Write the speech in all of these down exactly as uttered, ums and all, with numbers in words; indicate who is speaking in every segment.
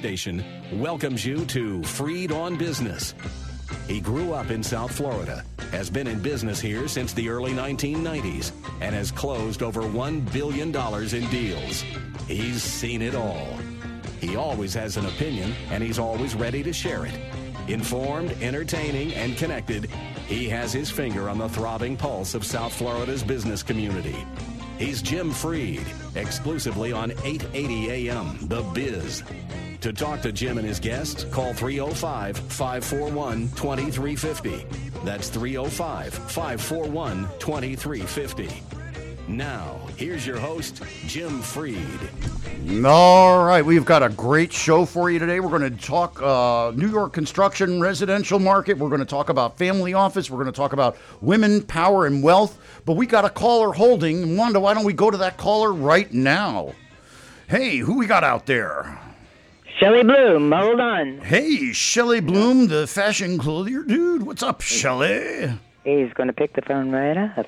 Speaker 1: station welcomes you to Freed on Business. He grew up in South Florida, has been in business here since the early nineteen nineties, and has closed over one billion dollars in deals. He's seen it all. He always has an opinion, and he's always ready to share it. Informed, entertaining, and connected, he has his finger on the throbbing pulse of South Florida's business community. He's Jim Freed, exclusively on eight eighty A M, The Biz. To talk to Jim and his guests, call three oh five, five four one, two three five oh. That's three oh five, five four one, two three five oh. Now, here's your host, Jim Freed.
Speaker 2: All right, we've got a great show for you today. We're going to talk uh, New York construction residential market. We're going to talk about family office. We're going to talk about women, power, and wealth. But we got a caller holding. Wanda, why don't we go to that caller right now? Hey, who we got out there?
Speaker 3: Shelley Bloom, hold on.
Speaker 2: Hey, Shelley Bloom, the fashion clothier dude. What's up, Shelley?
Speaker 3: He's going to pick the phone right up.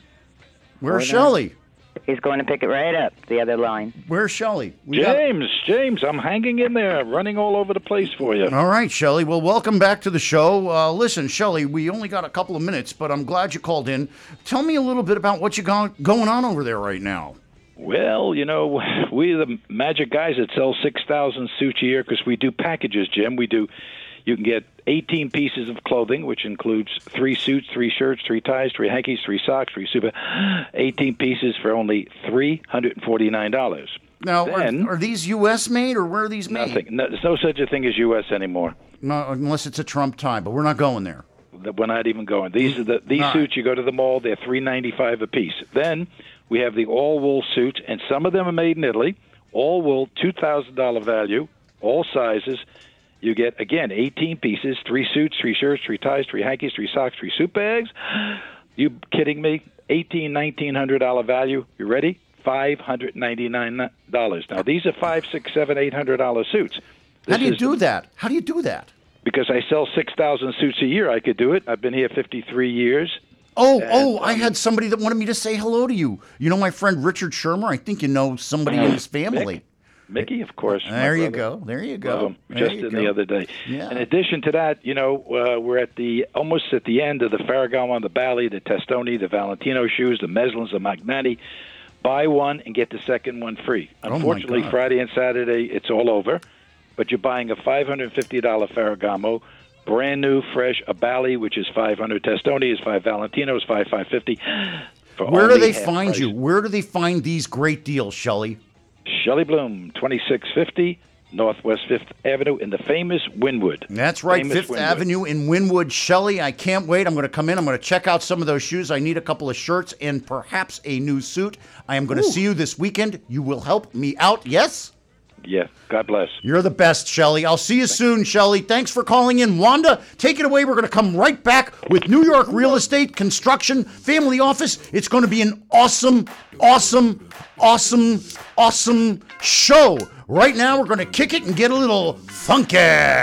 Speaker 2: Where's Shelley?
Speaker 3: He's going to pick it right up, the other line.
Speaker 2: Where's Shelley? We
Speaker 4: James, got... James, I'm hanging in there, running all over the place for you.
Speaker 2: All right, Shelley. Well, welcome back to the show. Uh, listen, Shelley, we only got a couple of minutes, but I'm glad you called in. Tell me a little bit about what you got going on over there right now.
Speaker 4: Well, you know, we're the magic guys that sell six thousand suits a year because we do packages, Jim. We do, you can get eighteen pieces of clothing, which includes three suits, three shirts, three ties, three hankies, three socks, three super, eighteen pieces for only three hundred forty-nine dollars.
Speaker 2: Now,
Speaker 4: then,
Speaker 2: are, are these U S made, or where are these made?
Speaker 4: Nothing. No, there's no such a thing as U S anymore.
Speaker 2: No, unless it's a Trump tie, but we're not going there.
Speaker 4: We're not even going. These are the these
Speaker 2: All
Speaker 4: suits.
Speaker 2: right.
Speaker 4: You go to the mall, they're three ninety-five a piece. Then we have the all wool suits, and some of them are made in Italy. All wool, two thousand dollar value, all sizes. You get again eighteen pieces, three suits, three shirts, three ties, three hankies, three socks, three suit bags. You kidding me? Eighteen, nineteen hundred dollar value. You ready? Five hundred ninety-nine dollars. Now these are five, six, seven, eight hundred dollar suits. This
Speaker 2: How do you
Speaker 4: is,
Speaker 2: do that? How do you do that?
Speaker 4: Because I sell six thousand suits a year, I could do it. I've been here fifty-three years.
Speaker 2: Oh,
Speaker 4: and,
Speaker 2: oh, I
Speaker 4: um,
Speaker 2: had somebody that wanted me to say hello to you. You know my friend Richard Shermer? I think you know somebody in his family.
Speaker 4: Mick, Mickey, of course.
Speaker 2: There you go. There you go.
Speaker 4: Love him.
Speaker 2: There
Speaker 4: Just
Speaker 2: you
Speaker 4: in
Speaker 2: go.
Speaker 4: the other day.
Speaker 2: Yeah.
Speaker 4: In addition to that, you know, uh, we're at the almost at the end of the Ferragamo, the Bali, the Testoni, the Valentino shoes, the Meslins, the Magnani. Buy one and get the second one free.
Speaker 2: Oh, my
Speaker 4: Unfortunately,
Speaker 2: God.
Speaker 4: Friday and Saturday, it's all over. But you're buying a five hundred fifty dollar Ferragamo, brand new, fresh, a Bali, which is five hundred. Testoni is five. Valentino is five, five fifty.
Speaker 2: Where do they find you? Where do they find these great deals, Shelley?
Speaker 4: Shelley Bloom, twenty-six fifty Northwest Fifth Avenue in the famous Wynwood.
Speaker 2: That's right,
Speaker 4: Famous
Speaker 2: Fifth
Speaker 4: Wynwood.
Speaker 2: Avenue in Wynwood. Shelley, I can't wait. I'm going to come in. I'm going to check out some of those shoes. I need a couple of shirts and perhaps a new suit. I am going to see you this weekend. You will help me out, yes?
Speaker 4: Yeah, God bless.
Speaker 2: You're the best, Shelley. I'll see you soon, Shelley. Thanks for calling in. Wanda, take it away. We're going to come right back with New York real estate, construction, family office. It's going to be an awesome, awesome, awesome, awesome show. Right now, we're going to kick it and get a little funky.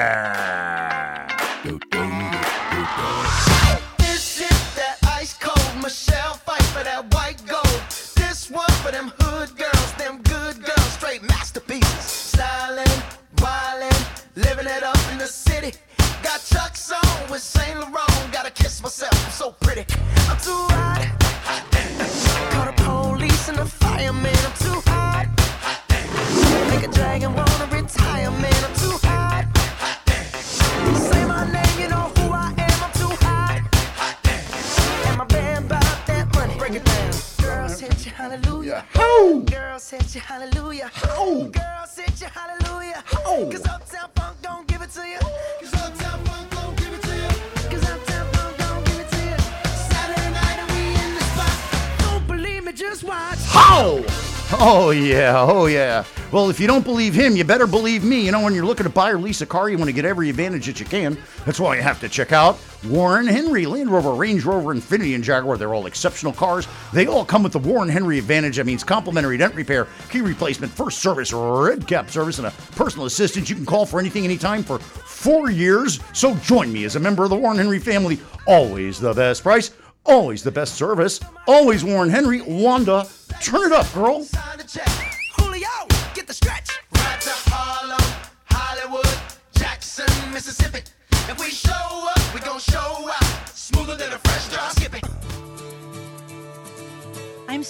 Speaker 5: This is that ice cold Michelle fight for that white gold. This one for them hood girls, them good girls, straight masterpieces. Stylin', wildin', living it up in the city. Got Chuck's on with Saint Laurent. Gotta kiss myself, I'm so pretty. I'm too hot. Call the police and the fireman. I'm too hot. Make a dragon wanna retire, man. I'm too hot. Say my name, you know who I am. I'm too hot. And my band bought that money. Break it down. Girls hit you, hallelujah.
Speaker 2: Oh!
Speaker 5: Girls hit you, hallelujah.
Speaker 2: Oh!
Speaker 5: Girls hit you, hallelujah.
Speaker 2: Oh!
Speaker 5: Cause Uptown Funk don't give it to you. Cause Uptown Funk don't give it to you. Cause Uptown Funk don't give it to you. Saturday night and we in the spot. Don't believe me, just watch.
Speaker 2: How? Oh, yeah. Oh, yeah. Well, if you don't believe him, you better believe me. You know, when you're looking to buy or lease a car, you want to get every advantage that you can. That's why you have to check out Warren Henry. Land Rover, Range Rover, Infiniti, and Jaguar. They're all exceptional cars. They all come with the Warren Henry advantage. That means complimentary dent repair, key replacement, first service, red cap service, and a personal assistant you can call for anything, anytime for four years. So join me as a member of the Warren Henry family. Always the best price. Always the best service. Always Warren Henry. Wanda, turn it up, girl.
Speaker 5: Sign the check. Julio, get the stretch. Right to Harlem, Hollywood.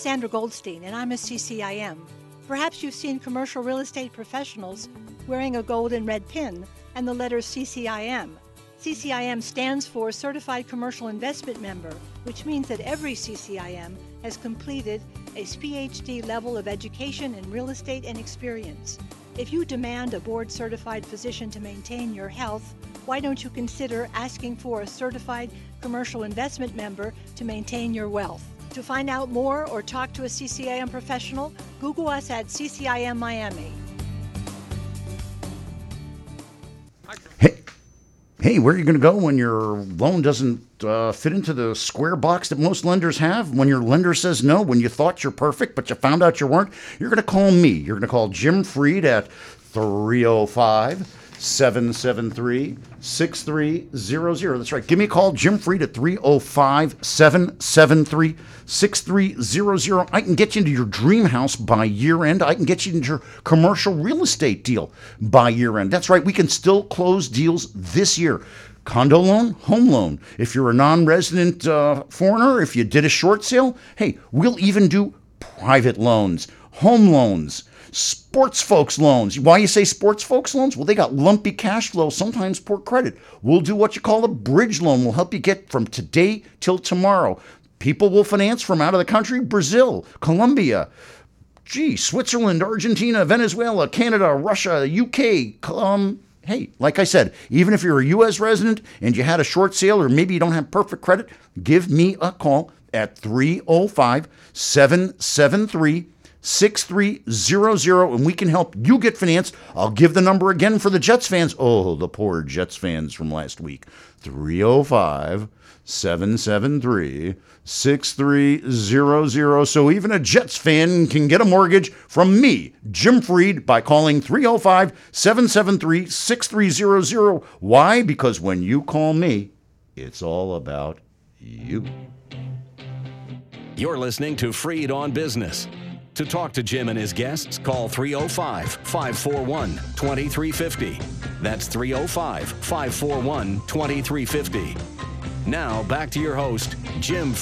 Speaker 6: Sandra Goldstein, and I'm a C C I M. Perhaps you've seen commercial real estate professionals wearing a gold and red pin and the letters C C I M. C C I M stands for Certified Commercial Investment Member, which means that every C C I M has completed a P H D level of education in real estate and experience. If you demand a board-certified physician to maintain your health, why don't you consider asking for a Certified Commercial Investment Member to maintain your wealth? To find out more or talk to a C C I M professional, Google us at C C I M Miami.
Speaker 2: Hey, hey, where are you going to go when your loan doesn't uh, fit into the square box that most lenders have? When your lender says no, when you thought you're perfect, but you found out you weren't? You're going to call me. You're going to call Jim Freed at three oh five, seven seven three, six three zero zero. That's right. Give me a call, Jim Freed, at three oh five, seven seven three, six three zero zero. I can get you into your dream house by year end. I can get you into your commercial real estate deal by year end. That's right. We can still close deals this year. Condo loan, home loan. If you're a non-resident uh, foreigner, if you did a short sale, hey, we'll even do private loans, home loans, sports folks loans. Why you say sports folks loans? Well, they got lumpy cash flow, sometimes poor credit. We'll do what you call a bridge loan. We'll help you get from today till tomorrow. People will finance from out of the country, Brazil, Colombia, gee, Switzerland, Argentina, Venezuela, Canada, Russia, U K. Um, hey, like I said, even if you're a U S resident and you had a short sale or maybe you don't have perfect credit, give me a call at three oh five, seven seven three, six three zero zero, and we can help you get financed. I'll give the number again for the Jets fans. Oh, the poor Jets fans from last week. three oh five, seven seven three, six three zero zero. So even a Jets fan can get a mortgage from me, Jim Freed, by calling three oh five, seven seven three, six three zero zero. Why? Because when you call me, it's all about you.
Speaker 1: You're listening to Freed on Business. To talk to Jim and his guests, call three oh five, five four one, two three five oh. That's three oh five, five four one, two three five oh. Now, back to your host, Jim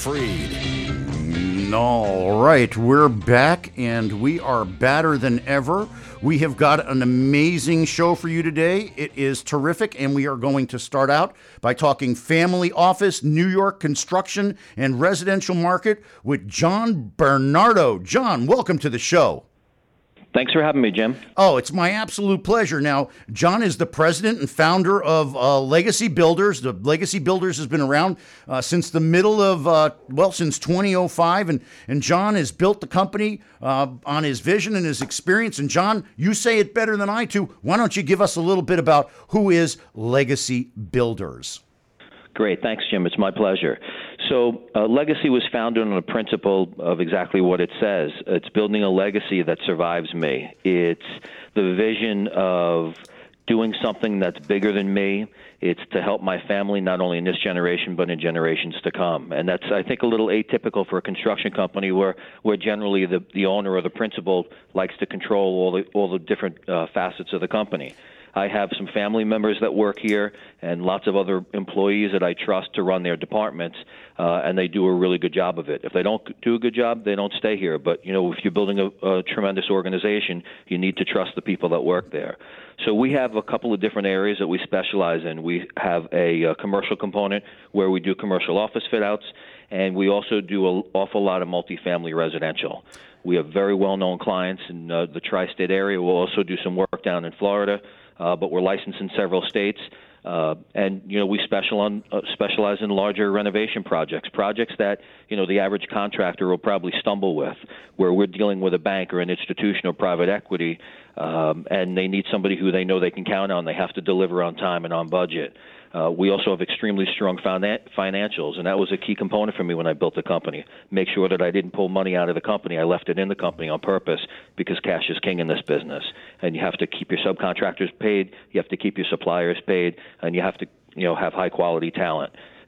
Speaker 1: Freed.
Speaker 2: All right, we're back, and we are badder than ever. We have got an amazing show for you today. It is terrific, and we are going to start out by talking family office, New York construction, and residential market with John Bernardo. John, welcome to the show.
Speaker 7: Thanks for having me, Jim.
Speaker 2: Oh, it's my absolute pleasure. Now, John is the president and founder of uh, Legacy Builders. The Legacy Builders has been around uh, since the middle of, uh, well, since twenty oh five. And, and John has built the company uh, on his vision and his experience. And John, you say it better than I do. Why don't you give us a little bit about who is Legacy Builders?
Speaker 7: Great. Thanks, Jim. It's my pleasure. So uh, Legacy was founded on a principle of exactly what it says. It's building a legacy that survives me. It's the vision of doing something that's bigger than me. It's to help my family, not only in this generation, but in generations to come. And that's, I think, a little atypical for a construction company where, where generally the, the owner or the principal likes to control all the, all the different uh, facets of the company. I have some family members that work here and lots of other employees that I trust to run their departments, uh, and they do a really good job of it. If they don't do a good job, they don't stay here. But, you know, if you're building a, a tremendous organization, you need to trust the people that work there. So we have a couple of different areas that we specialize in. We have a, a commercial component where we do commercial office fit-outs, and we also do an awful lot of multifamily residential. We have very well-known clients in uh, the tri-state area. We'll also do some work down in Florida. Uh, but we're licensed in several states, uh, and you know we special on, uh, specialize in larger renovation projects, projects that you know the average contractor will probably stumble with, where we're dealing with a bank or an institution or private equity, um, and they need somebody who they know they can count on. They have to deliver on time and on budget. Uh, we also have extremely strong finan- financials, and that was a key component for me when I built the company. Make sure that I didn't pull money out of the company. I left it in the company on purpose because cash is king in this business. And you have to keep your subcontractors paid, you have to keep your suppliers paid, and you have to you know, have high-quality talent.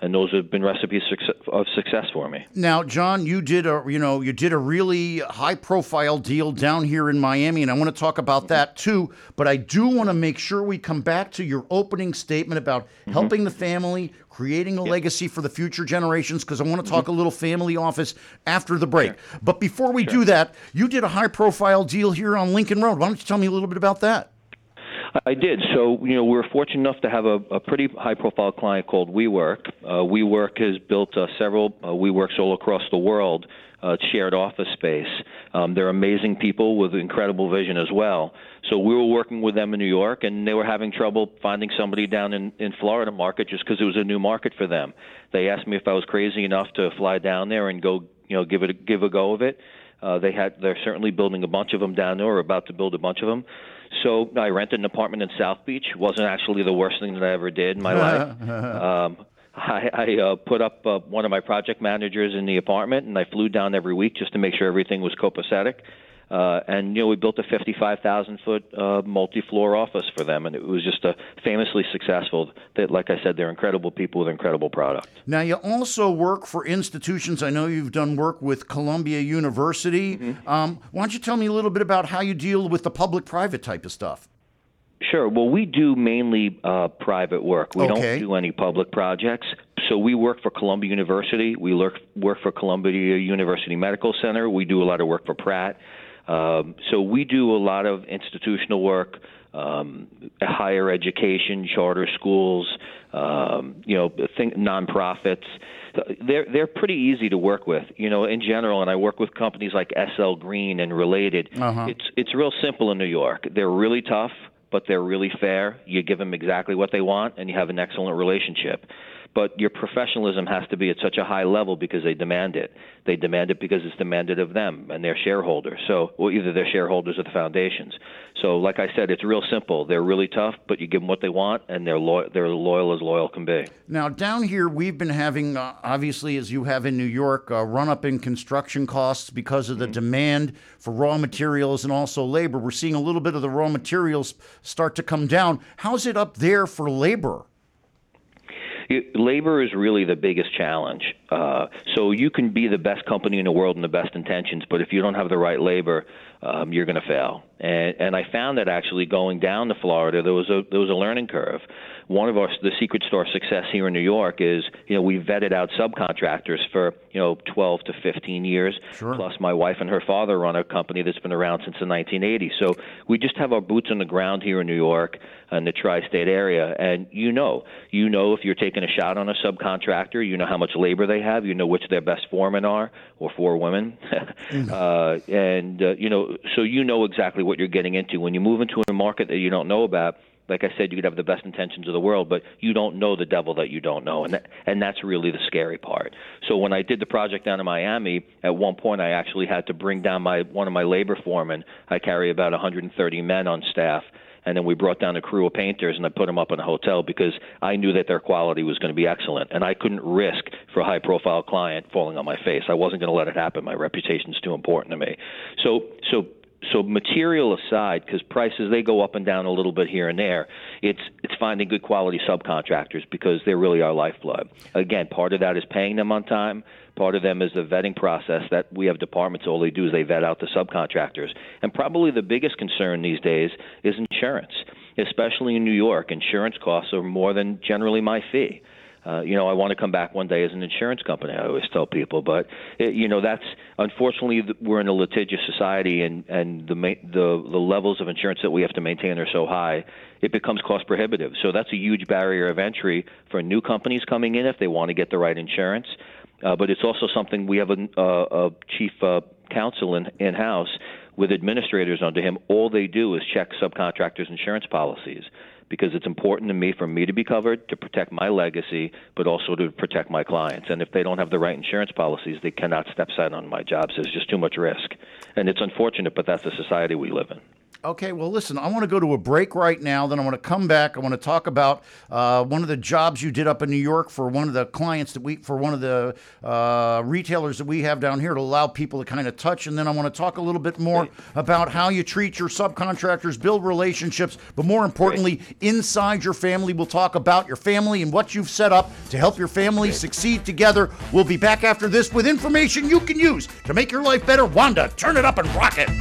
Speaker 7: and those have been recipes of success for me.
Speaker 2: Now, John, you did a you know you did a really high-profile deal down here in Miami, and I want to talk about that too. But I do want to make sure we come back to your opening statement about mm-hmm. helping the family, creating a yep. legacy for the future generations, because I want to talk mm-hmm. a little family office after the break. Sure. But before we sure. do that, you did a high-profile deal here on Lincoln Road. Why don't you tell me a little bit about that?
Speaker 7: I did. So, you know, we were fortunate enough to have a, a pretty high-profile client called WeWork. Uh, WeWork has built uh, several uh, WeWorks all across the world, uh, shared office space. Um, they're amazing people with incredible vision as well. So we were working with them in New York, and they were having trouble finding somebody down in, in Florida market just because it was a new market for them. They asked me if I was crazy enough to fly down there and go, you know, give it a, give a go of it. Uh, they had, they're certainly building a bunch of them down there, or about to build a bunch of them. So I rented an apartment in South Beach. Wasn't actually the worst thing that I ever did in my life. Um, I, I uh, put up uh, one of my project managers in the apartment, and I flew down every week just to make sure everything was copacetic. Uh, and, you know, we built a fifty-five thousand foot uh, multi-floor office for them, and it was just uh, famously successful. That, like I said, they're incredible people with incredible product.
Speaker 2: Now, you also work for institutions. I know you've done work with Columbia University. Mm-hmm. Um, why don't you tell me a little bit about how you deal with the public-private type of stuff?
Speaker 7: Sure. Well, we do mainly uh, private work. We
Speaker 2: okay.
Speaker 7: don't do any public projects. So we work for Columbia University. We work, work for Columbia University Medical Center. We do a lot of work for Pratt. Um, so we do a lot of institutional work, um, higher education, charter schools, um, you know, think nonprofits. They're they're pretty easy to work with, you know, in general. And I work with companies like S L Green and related.
Speaker 2: Uh-huh.
Speaker 7: It's it's real simple in New York. They're really tough, but they're really fair. You give them exactly what they want, and you have an excellent relationship. But your professionalism has to be at such a high level because they demand it. They demand it because it's demanded of them and their shareholders. So, well, either their shareholders or the foundations. So, like I said, it's real simple. They're really tough, but you give them what they want, and they're lo- they're loyal as loyal can be.
Speaker 2: Now, down here, we've been having, uh, obviously, as you have in New York, a run-up in construction costs because of the mm-hmm. demand for raw materials and also labor. We're seeing a little bit of the raw materials start to come down. How's it up there for labor?
Speaker 7: Labor is really the biggest challenge. Uh, so you can be the best company in the world and the best intentions, but if you don't have the right labor, um, you're going to fail. And, and I found that actually going down to Florida, there was a there was a learning curve. One of our the secret sauce success here in New York is, you know, we vetted out subcontractors for, you know, twelve to fifteen years.
Speaker 2: Sure.
Speaker 7: Plus, my wife and her father run a company that's been around since the nineteen eighties. So we just have our boots on the ground here in New York and the tri-state area. And you know, you know if you're taking a shot on a subcontractor, you know how much labor they have, you know which their best foremen are, or four women, mm-hmm. uh, and uh, you know, so you know exactly what you're getting into when you move into a market that you don't know about. Like I said, you could have the best intentions of the world, but you don't know the devil that you don't know, and that, and that's really the scary part. So when I did the project down in Miami, at one point I actually had to bring down my one of my labor foremen. I carry about one hundred thirty men on staff, and then we brought down a crew of painters, and I put them up in a hotel because I knew that their quality was going to be excellent, and I couldn't risk for a high-profile client falling on my face. I wasn't going to let it happen. My reputation's too important to me. So, so. So material aside, because prices, they go up and down a little bit here and there, it's it's finding good quality subcontractors because they're really our lifeblood. Again, part of that is paying them on time. Part of them is the vetting process that we have departments, all they do is they vet out the subcontractors. And probably the biggest concern these days is insurance, especially in New York. Insurance costs are more than generally my fee. Uh, you know, I want to come back one day as an insurance company, I always tell people. But, it, you know, that's unfortunately we're in a litigious society, and, and the, the the levels of insurance that we have to maintain are so high, it becomes cost prohibitive. So that's a huge barrier of entry for new companies coming in if they want to get the right insurance. Uh, but it's also something we have a, a, a chief uh, counsel in, in-house with administrators under him. All they do is check subcontractors' insurance policies, because it's important to me for me to be covered, to protect my legacy, but also to protect my clients. And if they don't have the right insurance policies, they cannot step aside on my jobs. There's just too much risk. And it's unfortunate, but that's the society we live in.
Speaker 2: Okay, well, listen, I want to go to a break right now. Then I want to come back. I want to talk about uh, one of the jobs you did up in New York for one of the clients that we, for one of the uh, retailers that we have down here to allow people to kind of touch. And then I want to talk a little bit more about how you treat your subcontractors, build relationships, but more importantly, inside your family. We'll talk about your family and what you've set up to help your family succeed together. We'll be back after this with information you can use to make your life better. Wanda, turn it up and rock it.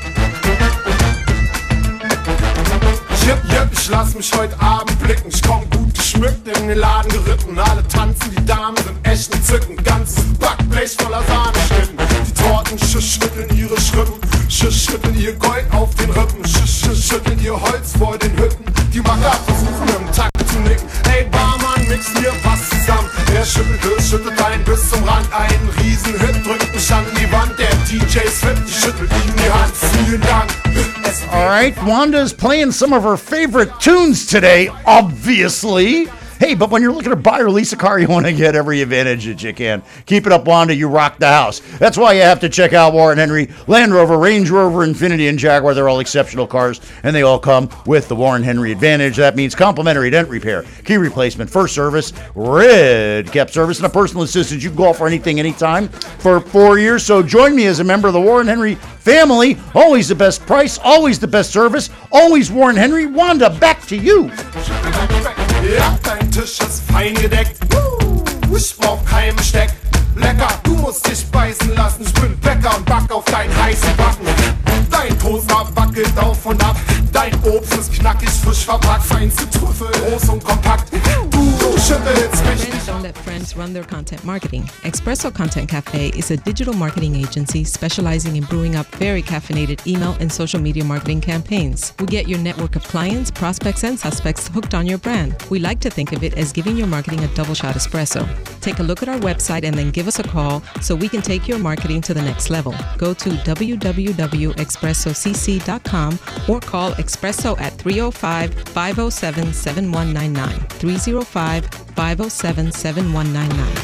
Speaker 8: Yep, yep, ich lass mich heute Abend blicken. Ich komm gut geschmückt in den Laden geritten. Alle tanzen, die Damen sind echt entzückend. Ganzes Backblech voller Sahneschnitten. Die Torten schütteln ihre Schrippen. Schütteln ihr Gold auf den Rippen. Schütteln ihr Holz vor den Hütten. Die Macker versuchen im Takt zu nicken. Ey Barmann, mix mir was zusammen. Er schüttelt es, schüttelt ein bis zum Rand. Ein Riesenhit drückt mich an die Wand. Der D J Swift, die schüttelt ihm die Hand. Vielen Dank.
Speaker 2: All right, Wanda's playing some of her favorite tunes today, obviously. Hey, but when you're looking to buy or lease a car, you want to get every advantage that you can. Keep it up, Wanda. You rock the house. That's why you have to check out Warren Henry, Land Rover, Range Rover, Infiniti, and Jaguar. They're all exceptional cars, and they all come with the Warren Henry Advantage. That means complimentary dent repair, key replacement, first service, red cap service, and a personal assistant. You can call for anything, anytime for four years. So join me as a member of the Warren Henry family. Always the best price, always the best service, always Warren Henry. Wanda, back to you.
Speaker 8: Ja, dein Tisch ist fein gedeckt. Ich brauch kein Besteck. Lecker, du musst dich beißen lassen. Ich bin Bäcker und back auf deinen heißen Backen. Dein Toaster wackelt auf und ab. Dein Obst ist knackig, frisch verpackt. Feinste Trüffel, groß und kompakt. Du schüttelst mich.
Speaker 9: Friends don't let friends run their content marketing. Espresso Content Cafe is a digital marketing agency specializing in brewing up very caffeinated email and social media marketing campaigns. We get your network of clients, prospects, and suspects hooked on your brand. We like to think of it as giving your marketing a double shot espresso. Take a look at our website and then give us a call so we can take your marketing to the next level. Go to w w w dot espresso c c dot com or call Espresso at three oh five, five oh seven, seven one nine nine. three oh five, five oh seven, seven one nine nine.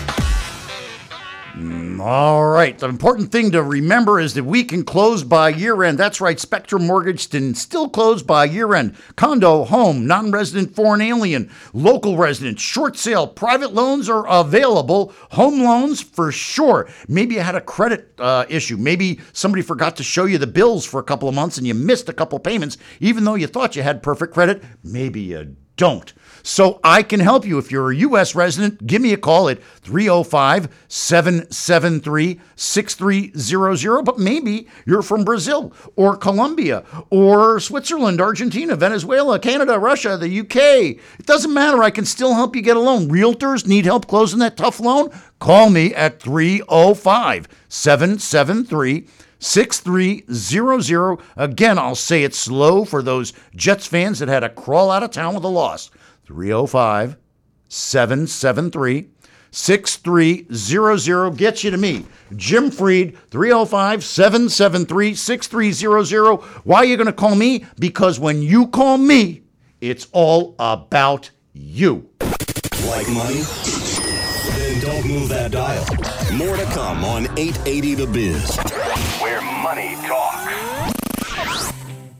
Speaker 2: All right. The important thing to remember is that we can close by year end. That's right. Spectrum Mortgage can still close by year end. Condo, home, non-resident, foreign alien, local resident, short sale, private loans are available. Home loans for sure. Maybe you had a credit uh, issue. Maybe somebody forgot to show you the bills for a couple of months and you missed a couple payments, even though you thought you had perfect credit. Maybe you don't. So I can help you. If you're a U S resident, give me a call at three oh five, seven seven three, six three zero zero. But maybe you're from Brazil or Colombia or Switzerland, Argentina, Venezuela, Canada, Russia, the U K. It doesn't matter. I can still help you get a loan. Realtors need help closing that tough loan? Call me at three oh five, seven seven three, six three zero zero. Again, I'll say it slow for those Jets fans that had to crawl out of town with a loss. three oh five, seven seven three, six three zero zero gets you to me. Jim Freed, three oh five, seven seven three, six three zero zero. Why are you going to call me? Because when you call me, it's all about you.
Speaker 1: Like money? Then don't move that dial. More to come on eight eighty The Biz, where money talks.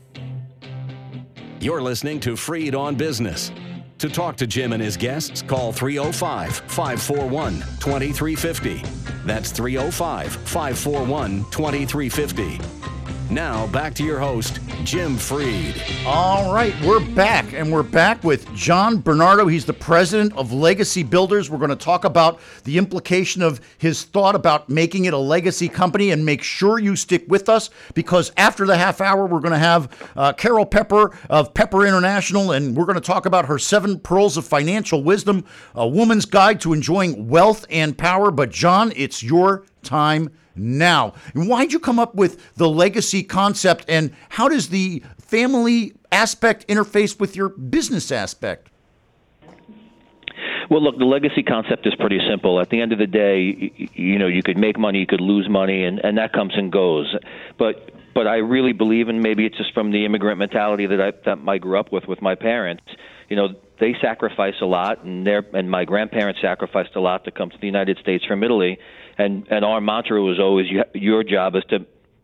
Speaker 1: You're listening to Freed on Business. To talk to Jim and his guests, call three oh five, five four one, two three five oh. That's three oh five, five four one, two three five oh. Now, back to your host, Jim Freed.
Speaker 2: All right, we're back, and we're back with John Bernardo. He's the president of Legacy Builders. We're going to talk about the implication of his thought about making it a legacy company, and make sure you stick with us, because after the half hour, we're going to have uh, Carol Pepper of Pepper International, and we're going to talk about her seven pearls of financial wisdom, a woman's guide to enjoying wealth and power. But John, it's your time now. And why'd you come up with the legacy concept, and how does the family aspect interface with your business aspect?
Speaker 7: Well, look, the legacy concept is pretty simple. At the end of the day, you know, you could make money, you could lose money, and, and that comes and goes. But but I really believe, and maybe it's just from the immigrant mentality that I that I grew up with with my parents. You know, they sacrifice a lot, and their and my grandparents sacrificed a lot to come to the United States from Italy. And and our mantra was always, you, your job is to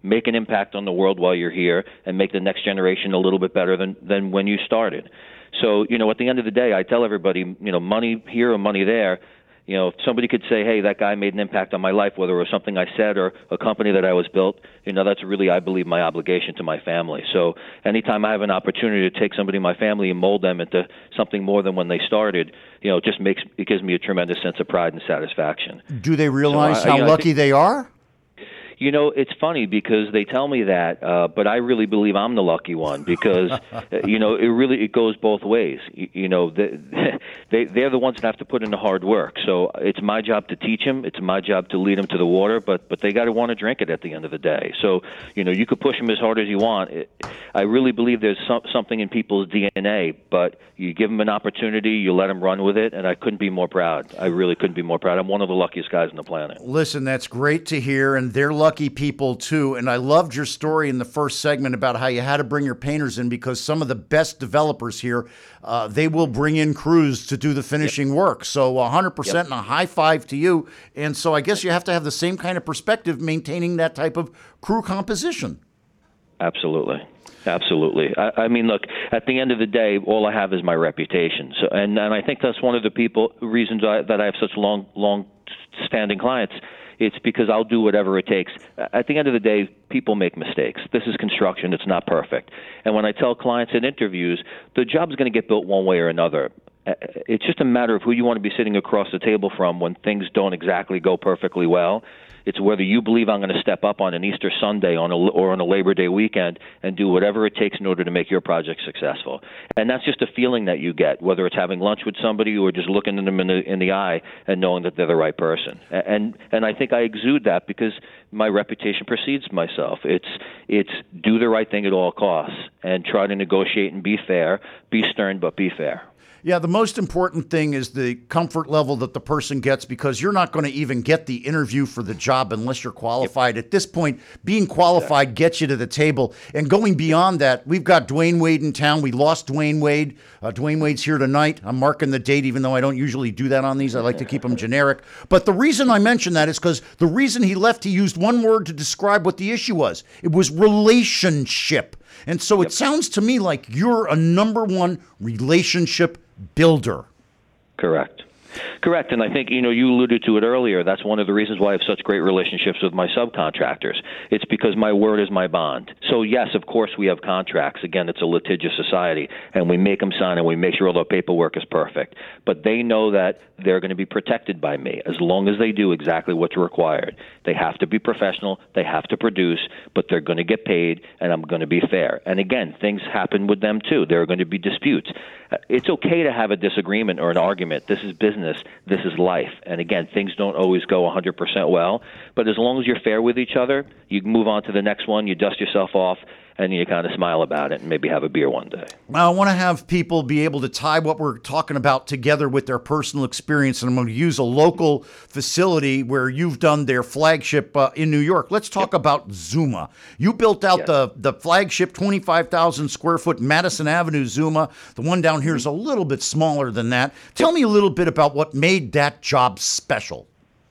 Speaker 7: make an impact on the world while you're here and make the next generation a little bit better than, than when you started. So, you know, at the end of the day, I tell everybody, you know, money here or money there. You know, if somebody could say, hey, that guy made an impact on my life, whether it was something I said or a company that I was built, you know, that's really, I believe, my obligation to my family. So anytime I have an opportunity to take somebody in my family and mold them into something more than when they started, you know, it just makes, it gives me a tremendous sense of pride and satisfaction.
Speaker 2: Do they realize
Speaker 7: so I,
Speaker 2: how
Speaker 7: you know,
Speaker 2: lucky
Speaker 7: think,
Speaker 2: they are?
Speaker 7: You know, it's funny because they tell me that, uh, but I really believe I'm the lucky one because, you know, it really it goes both ways. You, you know, they, they they're the ones that have to put in the hard work. So it's my job to teach them. It's my job to lead them to the water, but but they got to want to drink it at the end of the day. So, you know, you could push them as hard as you want. It, I really believe there's some, something in people's D N A, but you give them an opportunity, you let them run with it, and I couldn't be more proud. I really couldn't be more proud. I'm one of the luckiest guys on the planet.
Speaker 2: Listen, that's great to hear, and they're lucky people too. And I loved your story in the first segment about how you had to bring your painters in because some of the best developers here, uh, they will bring in crews to do the finishing yep. work. So one hundred percent yep. and a high five to you. And so I guess you have to have the same kind of perspective maintaining that type of crew composition.
Speaker 7: Absolutely. Absolutely. I, I mean, look, at the end of the day, all I have is my reputation. So, and, and I think that's one of the people reasons I, that I have such long, long-standing clients. It's because I'll do whatever it takes. At the end of the day, people make mistakes. This is construction. It's not perfect. And when I tell clients in interviews, the job's going to get built one way or another. It's just a matter of who you want to be sitting across the table from when things don't exactly go perfectly well. It's whether you believe I'm going to step up on an Easter Sunday on a, or on a Labor Day weekend and do whatever it takes in order to make your project successful. And that's just a feeling that you get, whether it's having lunch with somebody or just looking at them in the, in the eye and knowing that they're the right person. And and I think I exude that because my reputation precedes myself. It's it's do the right thing at all costs and try to negotiate and be fair, be stern, but be fair.
Speaker 2: Yeah, the most important thing is the comfort level that the person gets because you're not going to even get the interview for the job unless you're qualified. Yep. At this point, being qualified exactly. gets you to the table. And going beyond that, we've got Dwayne Wade in town. We lost Dwayne Wade. Uh, Dwayne Wade's here tonight. I'm marking the date, even though I don't usually do that on these. I like to keep them generic. But the reason I mention that is because the reason he left, he used one word to describe what the issue was. It was relationship. And so yep. it sounds to me like you're a number one relationship builder.
Speaker 7: Correct. Correct. And I think, you know, you alluded to it earlier. That's one of the reasons why I have such great relationships with my subcontractors. It's because my word is my bond. So, yes, of course, we have contracts. Again, it's a litigious society, and we make them sign, and we make sure all the paperwork is perfect. But they know that they're going to be protected by me as long as they do exactly what's required. They have to be professional. They have to produce, but they're going to get paid, and I'm going to be fair. And, again, things happen with them, too. There are going to be disputes. It's okay to have a disagreement or an argument. This is business. This is life. And again, things don't always go one hundred percent well. But as long as you're fair with each other, you can move on to the next one, you dust yourself off, and you kind of smile about it and maybe have a beer one day.
Speaker 2: Now, I want to have people be able to tie what we're talking about together with their personal experience, and I'm going to use a local facility where you've done their flagship uh, in New York. Let's talk yep. about Zuma. You built out yes. the, the flagship twenty-five thousand square foot Madison Avenue Zuma. The one down here is a little bit smaller than that. Tell yep. me a little bit about what made that job special.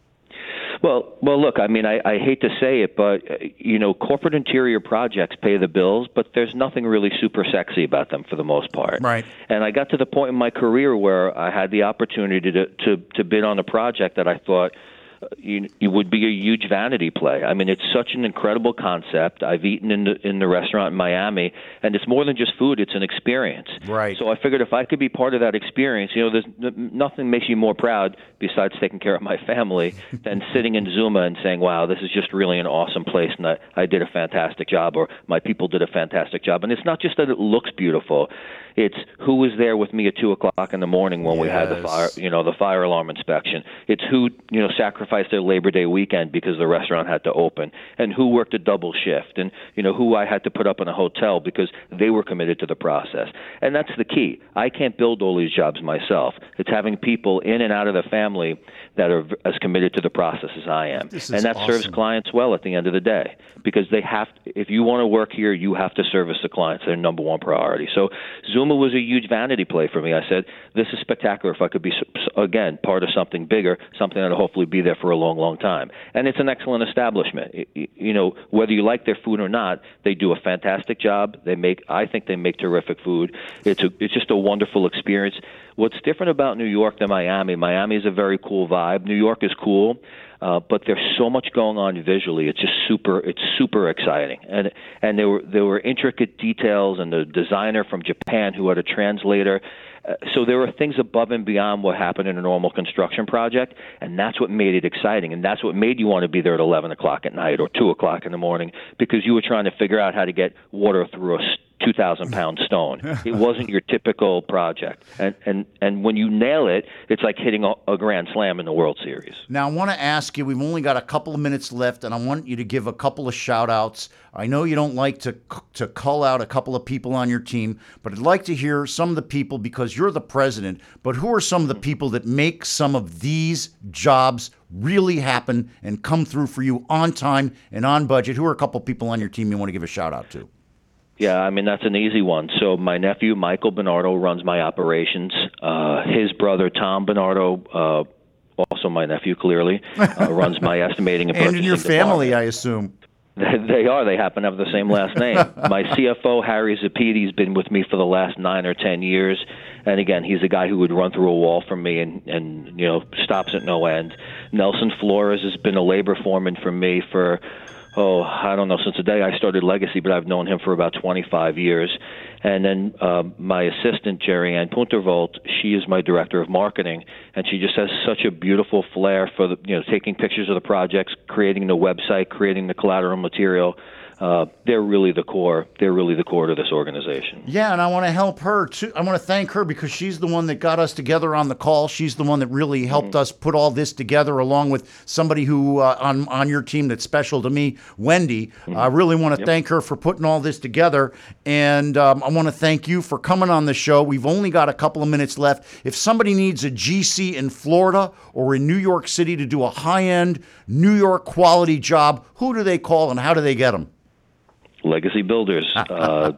Speaker 7: Well, well, look, I mean, I, I hate to say it, but, uh, you know, corporate interior projects pay the bills, but there's nothing really super sexy about them for the most part.
Speaker 2: Right.
Speaker 7: And I got to the point in my career where I had the opportunity to, to, to bid on a project that I thought uh, you, it would be a huge vanity play. I mean, it's such an incredible concept. I've eaten in the, in the restaurant in Miami, and it's more than just food. It's an experience.
Speaker 2: Right.
Speaker 7: So I figured if I could be part of that experience, you know, there's nothing makes you more proud besides taking care of my family than sitting in Zuma and saying, wow, this is just really an awesome place, and I, I did a fantastic job, or my people did a fantastic job. And it's not just that it looks beautiful. It's who was there with me at two o'clock in the morning when yes. we had the fire, you know, the fire alarm inspection. It's who, you know, sacrificed their Labor Day weekend because the restaurant had to open, and who worked a double shift, and, you know, who I had to put up in a hotel because they were committed to the process. And that's the key. I can't build all these jobs myself. It's having people in and out of the family that are as committed to the process as I am. And that
Speaker 2: awesome.
Speaker 7: serves clients well at the end of the day, because they have to, if you want to work here, you have to service the clients. They're number one priority. So Zuma was a huge vanity play for me. I said, this is spectacular. If I could be, again, part of something bigger, something that will hopefully be there there for a long, long time. And it's an excellent establishment. You know, whether you like their food or not, they do a fantastic job. They make, I think they make terrific food. It's a, it's just a wonderful experience. What's different about New York than Miami, Miami is a very cool vibe. New York is cool. Uh, but there's so much going on visually. It's just super. It's super exciting, and and there were there were intricate details, and the designer from Japan who had a translator. Uh, so there were things above and beyond what happened in a normal construction project, and that's what made it exciting, and that's what made you want to be there at eleven o'clock at night or two o'clock in the morning, because you were trying to figure out how to get water through a two thousand pound stone. It wasn't your typical project. And, and, and when you nail it, it's like hitting a, a grand slam in the World Series.
Speaker 2: Now, I want to ask you, we've only got a couple of minutes left, and I want you to give a couple of shout-outs. I know you don't like to to call out a couple of people on your team, but I'd like to hear some of the people, because you're the president, but who are some of the people that make some of these jobs really happen and come through for you on time and on budget? Who are a couple of people on your team you want to give a shout-out to?
Speaker 7: Yeah, I mean, that's an easy one. So my nephew, Michael Bernardo, runs my operations. Uh, his brother, Tom Bernardo, uh, also my nephew, clearly, uh, runs my estimating and purchasing
Speaker 2: And in your family,
Speaker 7: department.
Speaker 2: I assume.
Speaker 7: They are. They happen to have the same last name. My C F O, Harry Zapiti, has been with me for the last nine or ten years. And again, he's a guy who would run through a wall for me and, and you know, stops at no end. Nelson Flores has been a labor foreman for me for, oh, I don't know, since the day I started Legacy, but I've known him for about twenty-five years. And then uh, my assistant, Jerry Ann Puntervolt, she is my director of marketing, and she just has such a beautiful flair for the, you know, taking pictures of the projects, creating the website, creating the collateral material. Uh, they're really the core. They're really the core to this organization.
Speaker 2: Yeah, and I want to help her too. I want to thank her because she's the one that got us together on the call. She's the one that really helped mm-hmm. us put all this together, along with somebody who uh, on on your team that's special to me, Wendy. Mm-hmm. I really want to yep. thank her for putting all this together, and um, I want to thank you for coming on the show. We've only got a couple of minutes left. If somebody needs a G C in Florida or in New York City to do a high-end New York quality job, who do they call and how do they get them?
Speaker 7: Legacy Builders. Uh,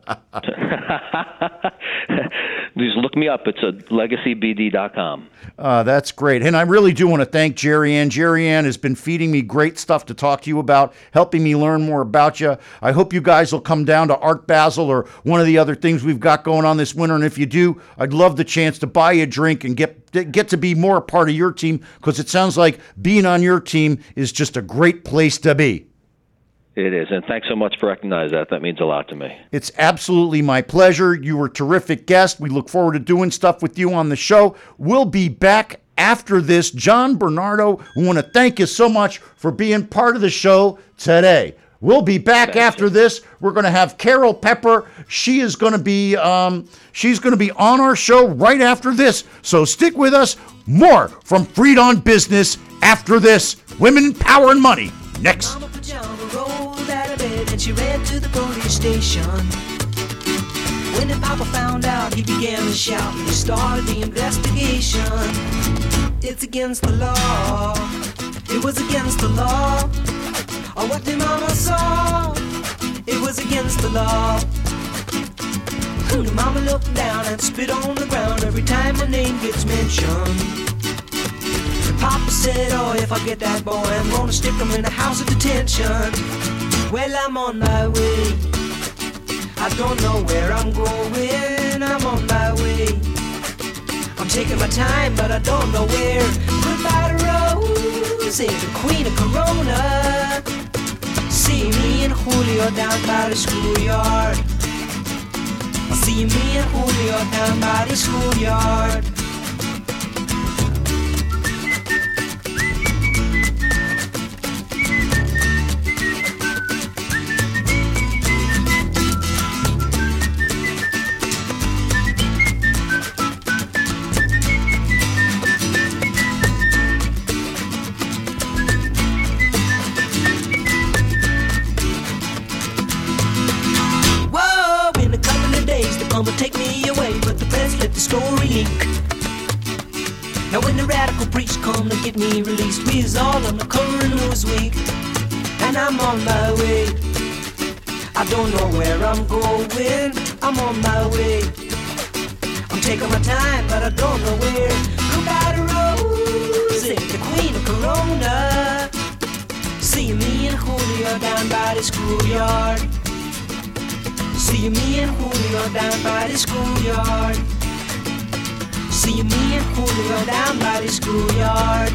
Speaker 7: just look me up. It's a legacy b d dot com.
Speaker 2: Uh, that's great. And I really do want to thank Jerry Ann. Jerry Ann has been feeding me great stuff to talk to you about, helping me learn more about you. I hope you guys will come down to Art Basel or one of the other things we've got going on this winter. And if you do, I'd love the chance to buy you a drink and get get to be more a part of your team, because it sounds like being on your team is just a great place to be.
Speaker 7: It is, and thanks so much for recognizing that. That means a lot to me.
Speaker 2: It's absolutely my pleasure. You were a terrific guest. We look forward to doing stuff with you on the show. We'll be back after this. John Bernardo, we want to thank you so much for being part of the show today. We'll be back Thanks, after you. this. We're going to have Carol Pepper. She is going to be um, she's going to be on our show right after this. So stick with us. More from Freed on Business after this. Women, Power, and Money. Next.
Speaker 5: Mama Pajama rolled out of bed and she ran to the police station. When the papa found out, he began to shout and he started the investigation. It's against the law. It was against the law. Or what the mama saw. It was against the law. The mama looked down and spit on the ground every time my name gets mentioned. Papa said, oh, if I get that boy, I'm gonna stick him in the house of detention. Well, I'm on my way. I don't know where I'm going. I'm on my way. I'm taking my time, but I don't know where. Goodbye to Rose, the queen of Corona. See me and Julio down by the schoolyard. I'll see me and Julio down by the schoolyard. Take me away, but the press let the story leak. Now when the radical preach come to get me released, we is all on the current news week. And I'm on my way. I don't know where I'm going. I'm on my way. I'm taking my time, but I don't know where. Goodbye to Rose, the queen of Corona.
Speaker 10: Corona. See me and Julio down by the schoolyard. See me and Julio down by the schoolyard. See me and Julio down by the schoolyard.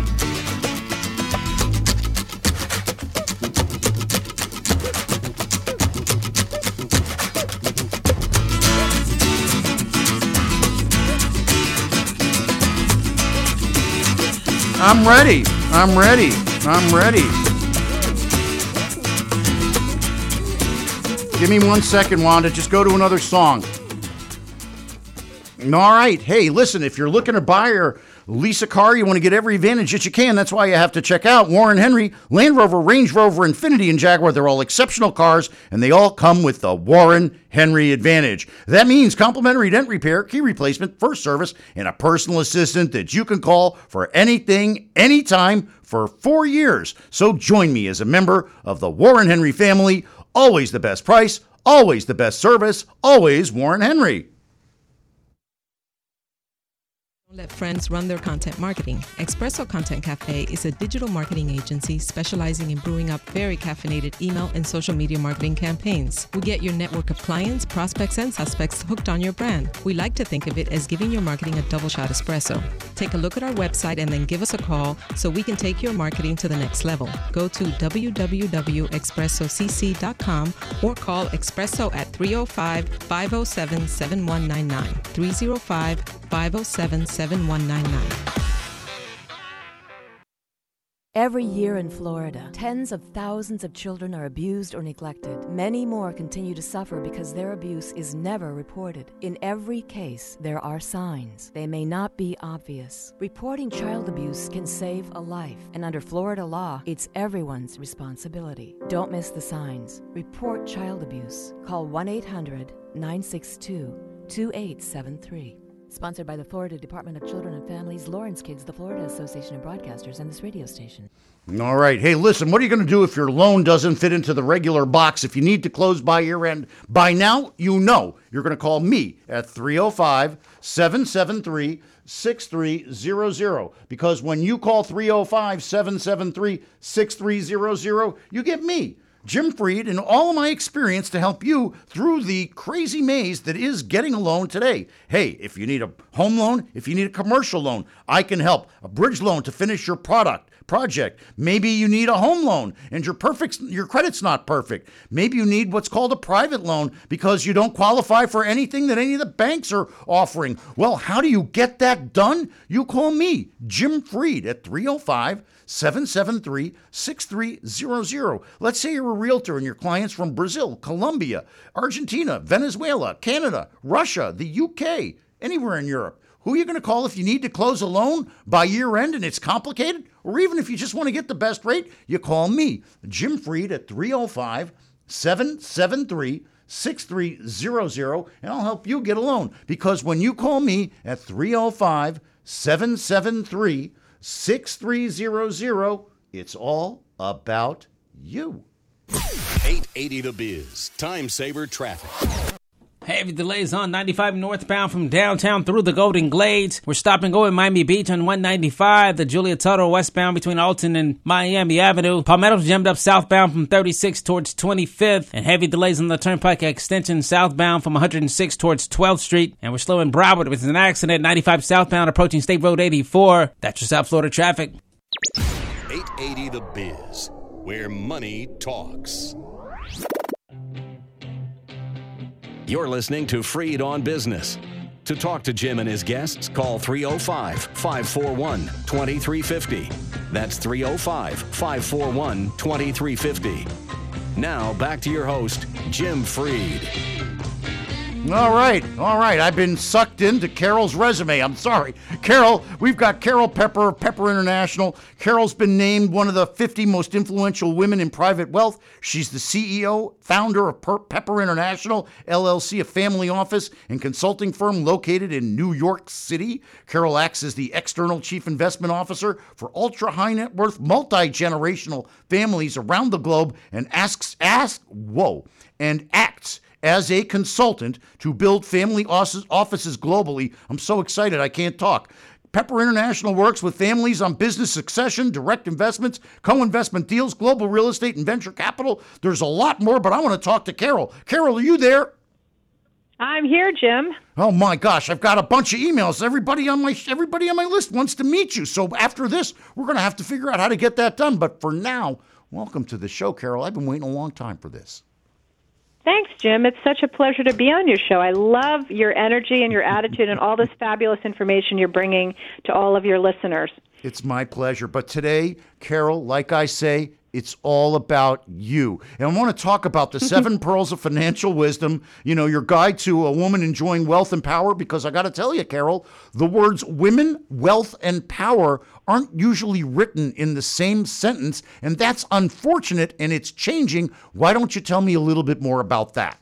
Speaker 2: I'm ready. I'm ready. I'm ready. Give me one second, Wanda. Just go to another song. All right. Hey, listen, if you're looking to buy or lease a car, you want to get every advantage that you can. That's why you have to check out Warren Henry, Land Rover, Range Rover, Infiniti, and Jaguar. They're all exceptional cars, and they all come with the Warren Henry Advantage. That means complimentary dent repair, key replacement, first service, and a personal assistant that you can call for anything, anytime, for four years. So join me as a member of the Warren Henry family. Always the best price, always the best service, always Warren Henry.
Speaker 9: Let friends run their content marketing. Espresso Content Cafe is a digital marketing agency specializing in brewing up very caffeinated email and social media marketing campaigns. We get your network of clients, prospects, and suspects hooked on your brand. We like to think of it as giving your marketing a double shot espresso. Take a look at our website and then give us a call so we can take your marketing to the next level. Go to w w w dot espresso c c dot com or call Espresso at three oh five, five oh seven, seven one nine nine. three oh five, five oh seven, seven one nine nine.
Speaker 11: Every year in Florida, tens of thousands of children are abused or neglected. Many more continue to suffer because their abuse is never reported. In every case, there are signs. They may not be obvious. Reporting child abuse can save a life, and under Florida law, it's everyone's responsibility. Don't miss the signs. Report child abuse. Call one eight hundred, nine six two, two eight seven three. Sponsored by the Florida Department of Children and Families, Lawrence Kids, the Florida Association of Broadcasters, and this radio station.
Speaker 2: All right. Hey, listen, what are you going to do if your loan doesn't fit into the regular box? If you need to close by year end, by now, you know you're going to call me at three oh five, seven seven three, six three zero zero. Because when you call three oh five, seven seven three, six three zero zero, you get me, Jim Freed, and all of my experience to help you through the crazy maze that is getting a loan today. Hey, if you need a home loan, if you need a commercial loan, I can help. A bridge loan to finish your product project. Maybe you need a home loan and your perfect your credit's not perfect. Maybe you need what's called a private loan because you don't qualify for anything that any of the banks are offering. Well, how do you get that done? You call me, Jim Freed, at three oh five, seven seven three, six three zero zero. Let's say you're a realtor and your clients from Brazil, Colombia, Argentina, Venezuela, Canada, Russia, the U K, anywhere in Europe. Who are you going to call if you need to close a loan by year end and it's complicated? Or even if you just want to get the best rate, you call me, Jim Freed, at three oh five, seven seven three, six three zero zero, and I'll help you get a loan. Because when you call me at three oh five, seven seven three, six three zero zero, it's all about you.
Speaker 1: eight eighty The Biz, Time Saver Traffic.
Speaker 12: Heavy delays on ninety-five northbound from downtown through the Golden Glades. We're stop and go at Miami Beach on one ninety-five. The Julia Tuttle westbound between Alton and Miami Avenue. Palmetto's jammed up southbound from thirty-six towards twenty-fifth. And heavy delays on the Turnpike extension southbound from one hundred six towards twelfth Street. And we're slow in Broward with an accident ninety-five southbound approaching State Road eighty-four. That's your South Florida traffic.
Speaker 1: eight eighty The Biz, where money talks. You're listening to Freed on Business. To talk to Jim and his guests, call three oh five, five four one, two three five oh. That's three oh five, five four one, two three five oh. Now, back to your host, Jim Freed.
Speaker 2: All right, all right. I've been sucked into Carol's resume. I'm sorry. Carol, we've got Carol Pepper, Pepper International. Carol's been named one of the fifty most influential women in private wealth. She's the C E O, founder of Per- Pepper International, L L C, a family office and consulting firm located in New York City. Carol acts as the external chief investment officer for ultra-high net worth, multi-generational families around the globe and asks, asks, whoa, and acts as a consultant to build family offices globally. I'm so excited I can't talk. Pepper International works with families on business succession, direct investments, co-investment deals, global real estate, and venture capital. There's a lot more, but I want to talk to Carol. Carol, are you there?
Speaker 13: I'm here, Jim.
Speaker 2: Oh my gosh, I've got a bunch of emails. Everybody on my everybody on my list wants to meet you. So after this, we're going to have to figure out how to get that done. But for now, welcome to the show, Carol. I've been waiting a long time for this.
Speaker 13: Thanks, Jim. It's such a pleasure to be on your show. I love your energy and your attitude and all this fabulous information you're bringing to all of your listeners.
Speaker 2: It's my pleasure. But today, Carol, like I say, it's all about you. And I want to talk about the seven pearls of financial wisdom, you know, your guide to a woman enjoying wealth and power, because I got to tell you, Carol, the words women, wealth, and power aren't usually written in the same sentence, and that's unfortunate, and it's changing. Why don't you tell me a little bit more about that?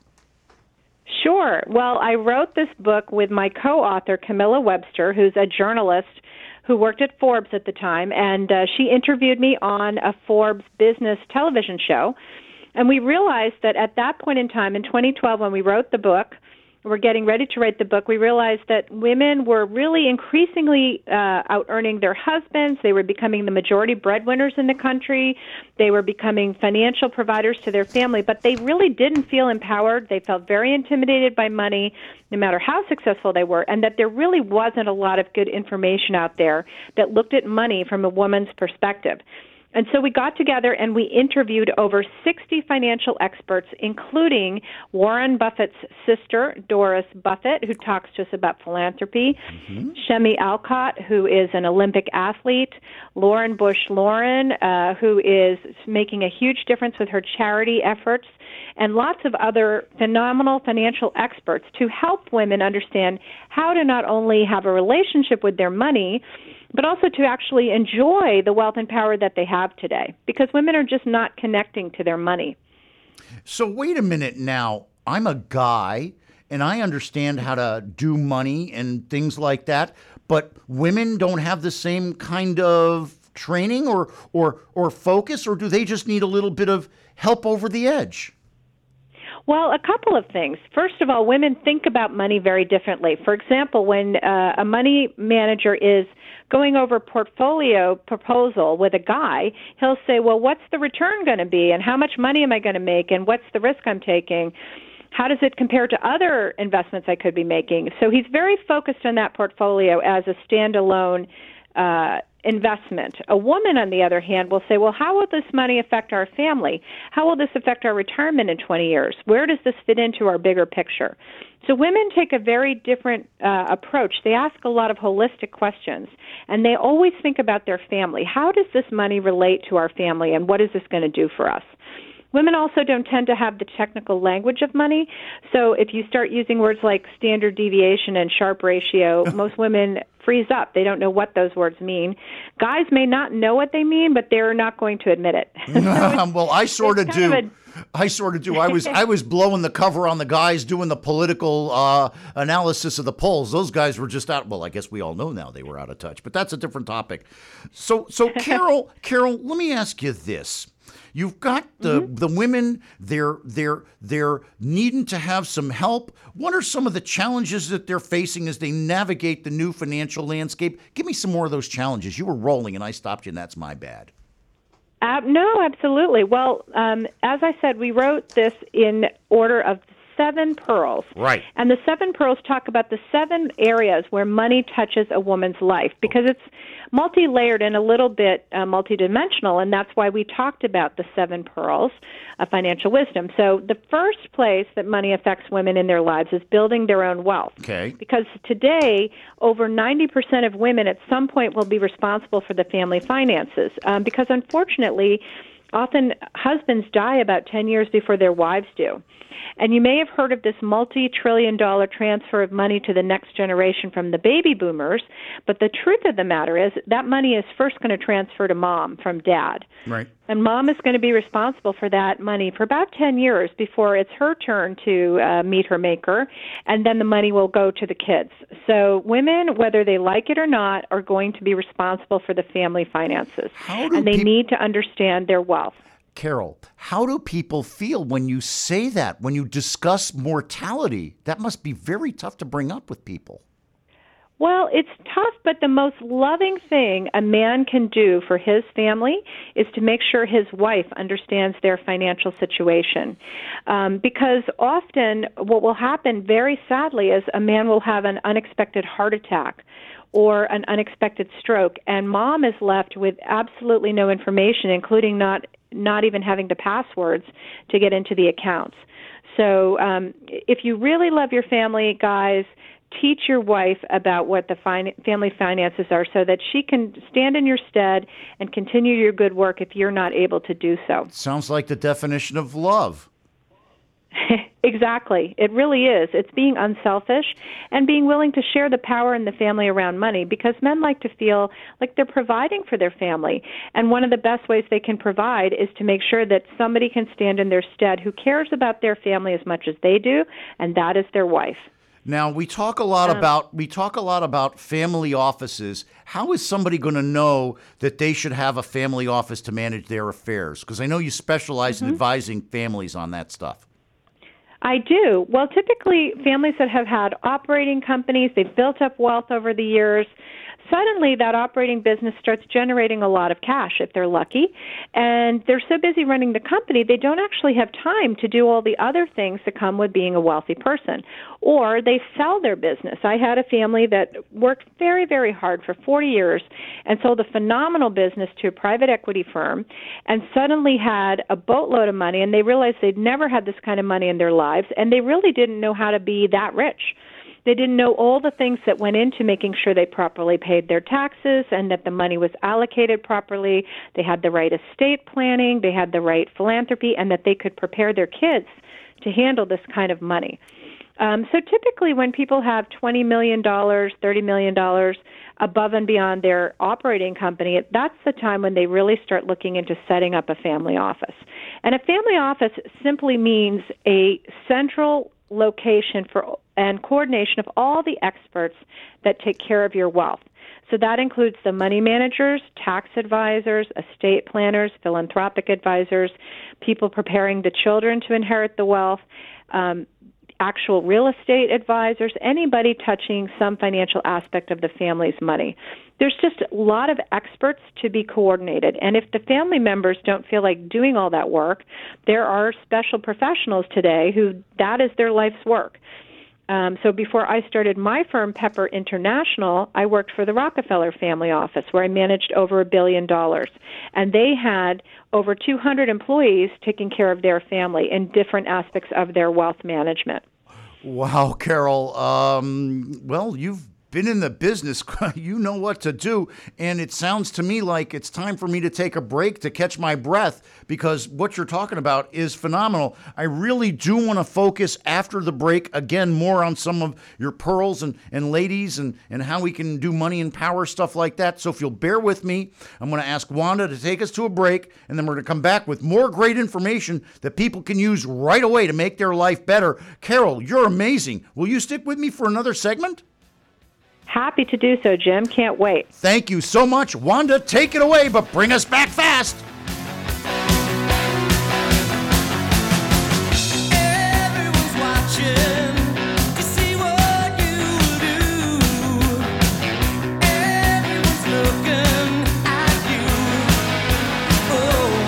Speaker 13: Sure. Well, I wrote this book with my co-author, Camilla Webster, who's a journalist who worked at Forbes at the time, and uh, she interviewed me on a Forbes business television show. And we realized that at that point in time, in twenty twelve, when we wrote the book, we're getting ready to write the book, we realized that women were really increasingly uh, out-earning their husbands. They were becoming the majority breadwinners in the country. They were becoming financial providers to their family, but they really didn't feel empowered. They felt very intimidated by money, no matter how successful they were, and that there really wasn't a lot of good information out there that looked at money from a woman's perspective. And so we got together and we interviewed over sixty financial experts, including Warren Buffett's sister, Doris Buffett, who talks to us about philanthropy, mm-hmm. Shemi Alcott, who is an Olympic athlete, Lauren Bush Lauren, uh, who is making a huge difference with her charity efforts, and lots of other phenomenal financial experts to help women understand how to not only have a relationship with their money, but also to actually enjoy the wealth and power that they have today, because women are just not connecting to their money.
Speaker 2: So wait a minute now. I'm a guy, and I understand how to do money and things like that, but women don't have the same kind of training or or or focus, or do they just need a little bit of help over the edge?
Speaker 13: Well, a couple of things. First of all, women think about money very differently. For example, when uh, a money manager is going over a portfolio proposal with a guy, he'll say, well, what's the return going to be, and how much money am I going to make, and what's the risk I'm taking? How does it compare to other investments I could be making? So he's very focused on that portfolio as a standalone uh investment. A woman, on the other hand, will say, well, how will this money affect our family? How will this affect our retirement in twenty years? Where does this fit into our bigger picture? So women take a very different uh, approach. They ask a lot of holistic questions, and they always think about their family. How does this money relate to our family, and what is this going to do for us? Women also don't tend to have the technical language of money, so if you start using words like standard deviation and Sharpe ratio, most women freeze up. They don't know what those words mean. Guys may not know what they mean, but they're not going to admit it. So
Speaker 2: well, I sort of do.
Speaker 13: Of a,
Speaker 2: I sort of do. I was I was blowing the cover on the guys doing the political uh, analysis of the polls. Those guys were just out. Well, I guess we all know now they were out of touch, but that's a different topic. So, so Carol, Carol, let me ask you this. You've got the mm-hmm. the women, they're they're they're needing to have some help. What are some of the challenges that they're facing as they navigate the new financial landscape? Give me some more of those challenges. You were rolling and I stopped you, and that's my bad.
Speaker 13: Uh, no, absolutely. Well, um, as I said, we wrote this in order of seven pearls.
Speaker 2: Right.
Speaker 13: And the seven pearls talk about the seven areas where money touches a woman's life, because it's multi-layered and a little bit uh, multidimensional, and that's why we talked about the seven pearls of financial wisdom. So the first place that money affects women in their lives is building their own wealth.
Speaker 2: Okay.
Speaker 13: Because today, over ninety percent of women at some point will be responsible for the family finances, um, because unfortunately, often husbands die about ten years before their wives do. And you may have heard of this multi-trillion dollar transfer of money to the next generation from the baby boomers, but the truth of the matter is that money is first going to transfer to mom from dad.
Speaker 2: Right.
Speaker 13: And mom is going to be responsible for that money for about ten years before it's her turn to uh, meet her maker, and then the money will go to the kids. So women, whether they like it or not, are going to be responsible for the family finances, and they
Speaker 2: peop-
Speaker 13: need to understand their wealth.
Speaker 2: Carol, how do people feel when you say that, when you discuss mortality? That must be very tough to bring up with people.
Speaker 13: Well, it's tough, but the most loving thing a man can do for his family is to make sure his wife understands their financial situation. Um, because often what will happen, very sadly, is a man will have an unexpected heart attack or an unexpected stroke, and mom is left with absolutely no information, including not not even having the passwords to get into the accounts. So um, if you really love your family, guys, teach your wife about what the fin- family finances are so that she can stand in your stead and continue your good work if you're not able to do so.
Speaker 2: Sounds like the definition of love.
Speaker 13: Exactly. It really is. It's being unselfish and being willing to share the power in the family around money, because men like to feel like they're providing for their family. And one of the best ways they can provide is to make sure that somebody can stand in their stead who cares about their family as much as they do, and that is their wife.
Speaker 2: Now, we talk a lot
Speaker 13: Um,
Speaker 2: about we talk a lot about family offices. How is somebody going to know that they should have a family office to manage their affairs? Because I know you specialize
Speaker 13: Mm-hmm.
Speaker 2: in advising families on that stuff.
Speaker 13: I do. Well, typically families that have had operating companies, they've built up wealth over the years. Suddenly, that operating business starts generating a lot of cash if they're lucky, and they're so busy running the company, they don't actually have time to do all the other things that come with being a wealthy person. Or they sell their business. I had a family that worked very, very hard for forty years and sold a phenomenal business to a private equity firm and suddenly had a boatload of money, and they realized they'd never had this kind of money in their lives, and they really didn't know how to be that rich. They didn't know all the things that went into making sure they properly paid their taxes and that the money was allocated properly. They had the right estate planning, they had the right philanthropy, and that they could prepare their kids to handle this kind of money. Um, so typically when people have twenty million dollars, thirty million dollars above and beyond their operating company, that's the time when they really start looking into setting up a family office. And a family office simply means a central location for and coordination of all the experts that take care of your wealth. So that includes the money managers, tax advisors, estate planners, philanthropic advisors, people preparing the children to inherit the wealth, um, actual real estate advisors, anybody touching some financial aspect of the family's money. There's just a lot of experts to be coordinated. And if the family members don't feel like doing all that work, there are special professionals today who that is their life's work. Um, so before I started my firm, Pepper International, I worked for the Rockefeller Family Office, where I managed over a billion dollars. And they had over two hundred employees taking care of their family in different aspects of their wealth management.
Speaker 2: Wow, Carol. Um, well, you've been in the business. You know what to do. And it sounds to me like it's time for me to take a break to catch my breath, because what you're talking about is phenomenal. I really do want to focus after the break again more on some of your pearls and, and ladies and, and how we can do money and power, stuff like that. So if you'll bear with me, I'm going to ask Wanda to take us to a break, and then we're going to come back with more great information that people can use right away to make their life better. Carol, you're amazing. Will you stick with me for another segment?
Speaker 13: Happy to do so, Jim. Can't wait.
Speaker 2: Thank you so much. Wanda, take it away, but bring us back fast.
Speaker 5: Everyone's watching to see what you do. Everyone's looking at you. Oh,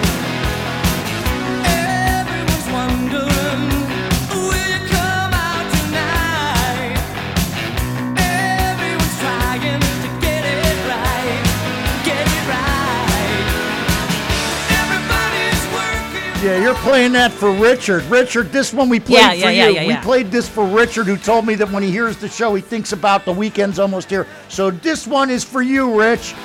Speaker 5: everyone's wondering, will you come out tonight? Everyone's trying to get it right, get it right. Everybody's working.
Speaker 2: Yeah, you're playing that for Richard. Richard, this one we played
Speaker 14: Yeah,
Speaker 2: for
Speaker 14: yeah,
Speaker 2: you.
Speaker 14: yeah, yeah,
Speaker 2: we
Speaker 14: yeah.
Speaker 2: played this for Richard, who told me that when he hears the show, he thinks about the weekend's almost here. So this one is for you, Rich.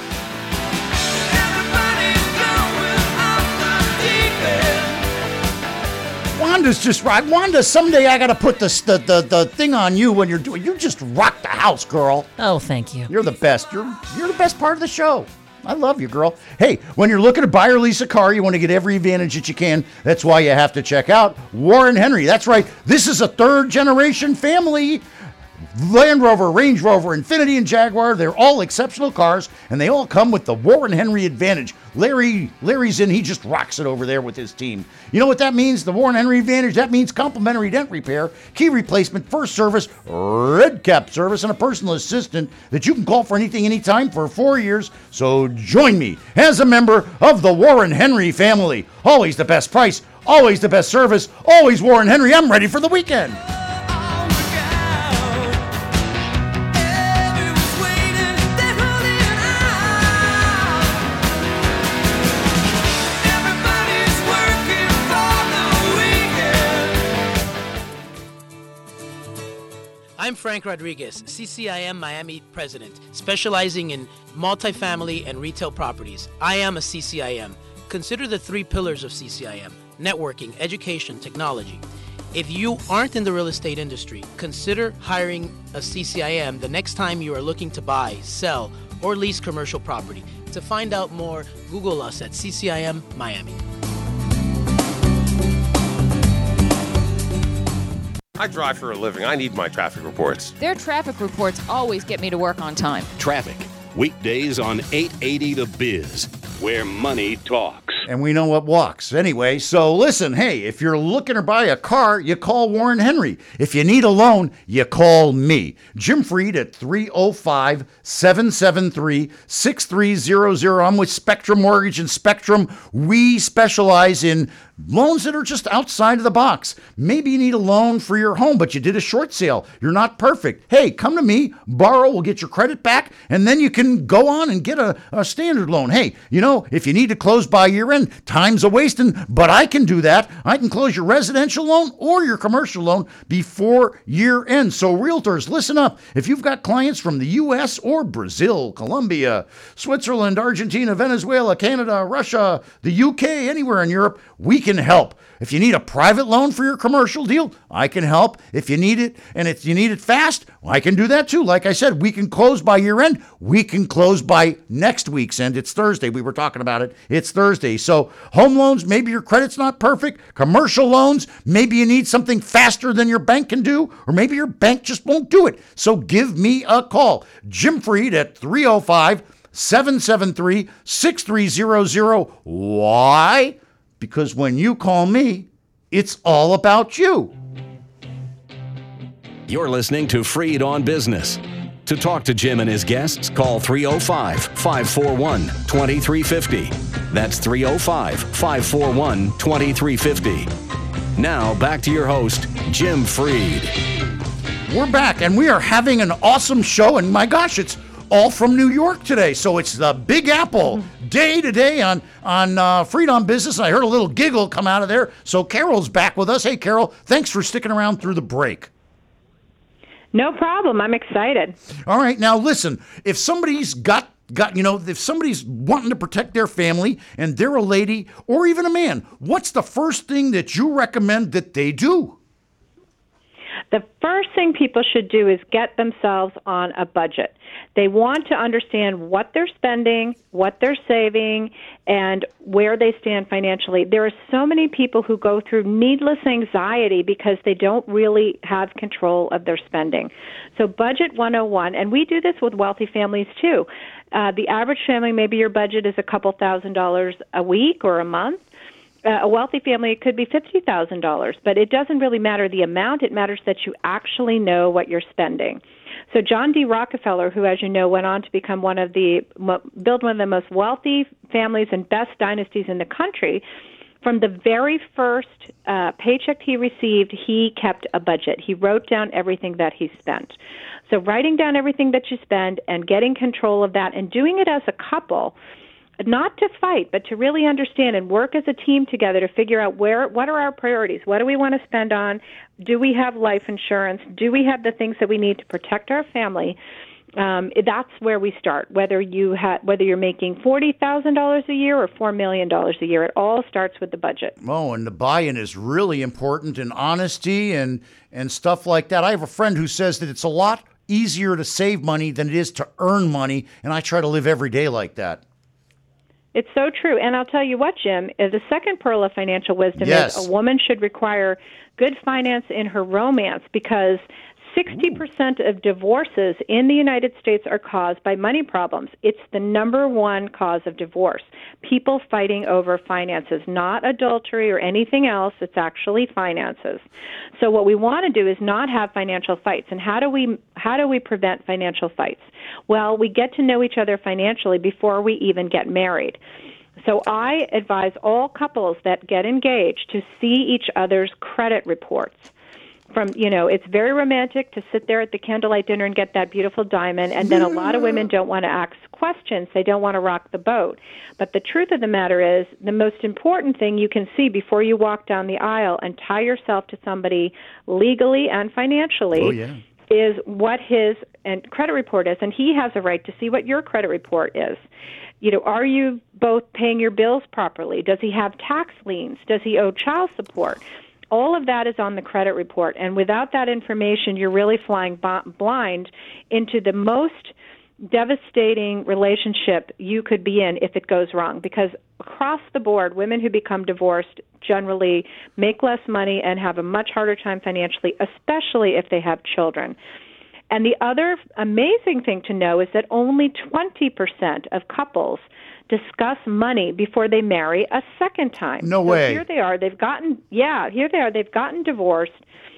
Speaker 2: Wanda's just right. Wanda, someday I got to put the, the, the, the thing on you when you're doing. You just rock the house, girl.
Speaker 14: Oh, thank you.
Speaker 2: You're the best. You're you're the best part of the show. I love you, girl. Hey, when you're looking to buy or lease a car, you want to get every advantage that you can. That's why you have to check out Warren Henry. That's right. This is a third generation family. Land Rover, Range Rover, Infiniti, and Jaguar. They're all exceptional cars, and they all come with the Warren Henry Advantage. Larry, Larry's in. He just rocks it over there with his team. You know what that means? The Warren Henry Advantage. That means complimentary dent repair, key replacement, first service, red cap service, and a personal assistant that you can call for anything, anytime for four years. So join me as a member of the Warren Henry family. Always the best price, always the best service, always Warren Henry. I'm ready for the weekend.
Speaker 14: I'm Frank Rodriguez, C C I M Miami president, specializing in multifamily and retail properties. I am a C C I M. Consider the three pillars of C C I M: networking, education, technology. If you aren't in the real estate industry, consider hiring a C C I M the next time you are looking to buy, sell, or lease commercial property. To find out more, Google us at C C I M Miami.
Speaker 15: I drive for a living. I need my traffic reports.
Speaker 16: Their traffic reports always get me to work on time.
Speaker 1: Traffic, weekdays on eight eighty The Biz, where money talks.
Speaker 2: And we know what walks. Anyway, so listen, hey, if you're looking to buy a car, you call Warren Henry. If you need a loan, you call me. Jim Freed at three oh five, seven seven three, six three zero zero. I'm with Spectrum Mortgage and Spectrum. We specialize in loans that are just outside of the box. Maybe you need a loan for your home, but you did a short sale. You're not perfect. Hey, come to me, borrow, we'll get your credit back, and then you can go on and get a, a standard loan. Hey, you know, if you need to close by year end, time's a wasting, but I can do that. I can close your residential loan or your commercial loan before year end. So realtors, listen up. If you've got clients from the U S or Brazil, Colombia, Switzerland, Argentina, Venezuela, Canada, Russia, the U K, anywhere in Europe, we can help. If you need a private loan for your commercial deal, I can help. If you need it, and if you need it fast, I can do that too. Like I said, we can close by year end. We can close by next week's end. It's Thursday. We were talking about it. It's Thursday. So home loans, maybe your credit's not perfect. Commercial loans, maybe you need something faster than your bank can do, or maybe your bank just won't do it. So give me a call. Jim Freed at three oh five, seven seven three, six three zero zero. Why? Because when you call me, it's all about you.
Speaker 1: You're listening to Freed on Business. To talk to Jim and his guests, call three oh five, five four one, two three five oh. That's three oh five, five four one, two three five oh. Now, back to your host, Jim Freed.
Speaker 2: We're back, and we are having an awesome show, and my gosh, it's all from New York today. So it's the Big Apple day today on, on uh, Freed on Business. I heard a little giggle come out of there. So Carol's back with us. Hey, Carol, thanks for sticking around through the break.
Speaker 13: No problem. I'm excited.
Speaker 2: All right. Now, listen, if somebody's got Got, you know, if somebody's wanting to protect their family and they're a lady or even a man, what's the first thing that you recommend that they do?
Speaker 13: The first thing people should do is get themselves on a budget. They want to understand what they're spending, what they're saving, and where they stand financially. There are so many people who go through needless anxiety because they don't really have control of their spending. So Budget one oh one, and we do this with wealthy families too. Uh, the average family, maybe your budget is a couple thousand dollars a week or a month. Uh, a wealthy family, it could be fifty thousand dollars, but it doesn't really matter the amount. It matters that you actually know what you're spending. So John D. Rockefeller, who, as you know, went on to become one of the, build one of the most wealthy families and best dynasties in the country, from the very first uh, paycheck he received, he kept a budget. He wrote down everything that he spent. So writing down everything that you spend and getting control of that and doing it as a couple, not to fight, but to really understand and work as a team together to figure out where, what are our priorities? What do we want to spend on? Do we have life insurance? Do we have the things that we need to protect our family? Um, that's where we start. Whether you ha- whether you're making forty thousand dollars a year or four million dollars a year, it all starts with the budget.
Speaker 2: Oh, and the buy-in is really important, and honesty and and stuff like that. I have a friend who says that it's a lot easier to save money than it is to earn money, and I try to live every day like that.
Speaker 13: It's so true. And I'll tell you what, Jim, uh, the second pearl of financial wisdom
Speaker 2: yes.
Speaker 13: is a woman should require good finance in her romance, because sixty percent of divorces in the United States are caused by money problems. It's the number one cause of divorce. People fighting over finances, not adultery or anything else. It's actually finances. So what we want to do is not have financial fights. And how do we how do we prevent financial fights? Well, we get to know each other financially before we even get married. So I advise all couples that get engaged to see each other's credit reports. From, you know, it's very romantic to sit there at the candlelight dinner and get that beautiful diamond, and then a lot of women don't want to ask questions. They don't want to rock the boat. But the truth of the matter is, the most important thing you can see before you walk down the aisle and tie yourself to somebody legally and financially
Speaker 2: Oh, yeah.
Speaker 13: is what his and credit report is, and he has a right to see what your credit report is. You know, are you both paying your bills properly? Does he have tax liens? Does he owe child support? All of that is on the credit report, and without that information, you're really flying b- blind into the most devastating relationship you could be in if it goes wrong, because across the board, women who become divorced generally make less money and have a much harder time financially, especially if they have children. And the other amazing thing to know is that only twenty percent of couples discuss money before they marry a second time.
Speaker 2: No
Speaker 13: so
Speaker 2: way.
Speaker 13: Here they are. They've gotten, yeah, here they are. They've gotten divorced,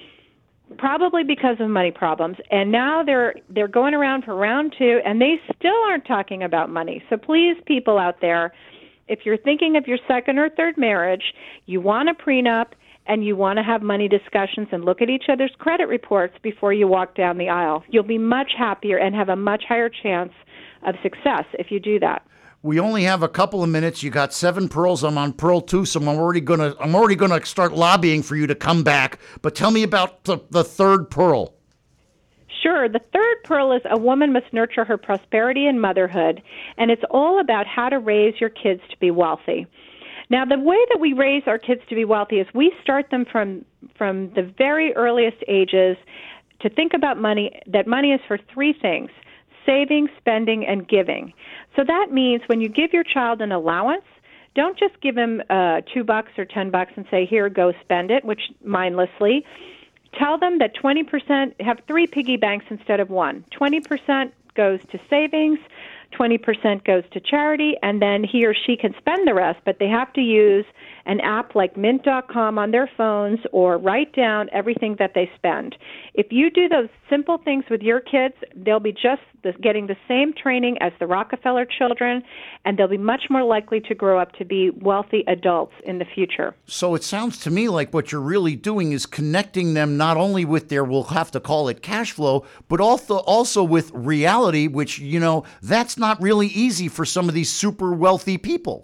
Speaker 13: probably because of money problems, and now they're they're going around for round two, and they still aren't talking about money. So please, people out there, if you're thinking of your second or third marriage, you want a prenup, and you want to have money discussions and look at each other's credit reports before you walk down the aisle. You'll be much happier and have a much higher chance of success if you do that.
Speaker 2: We only have a couple of minutes. You got seven pearls. I'm on pearl two, so I'm already gonna I'm already gonna start lobbying for you to come back. But tell me about the, the third pearl.
Speaker 13: Sure. The third pearl is a woman must nurture her prosperity and motherhood, and it's all about how to raise your kids to be wealthy. Now, the way that we raise our kids to be wealthy is we start them from from the very earliest ages to think about money, that money is for three things: saving, spending, and giving. So that means when you give your child an allowance, don't just give him uh, two bucks or ten bucks and say, here, go spend it, which mindlessly. Tell them that twenty percent, have three piggy banks instead of one. twenty percent goes to savings, twenty percent goes to charity, and then he or she can spend the rest, but they have to use an app like mint dot com on their phones or write down everything that they spend. If you do those simple things with your kids, they'll be just the, getting the same training as the Rockefeller children, and they'll be much more likely to grow up to be wealthy adults in the future.
Speaker 2: So it sounds to me like what you're really doing is connecting them not only with their, we'll have to call it cash flow, but also also with reality, which, you know, that's not really easy for some of these super wealthy people.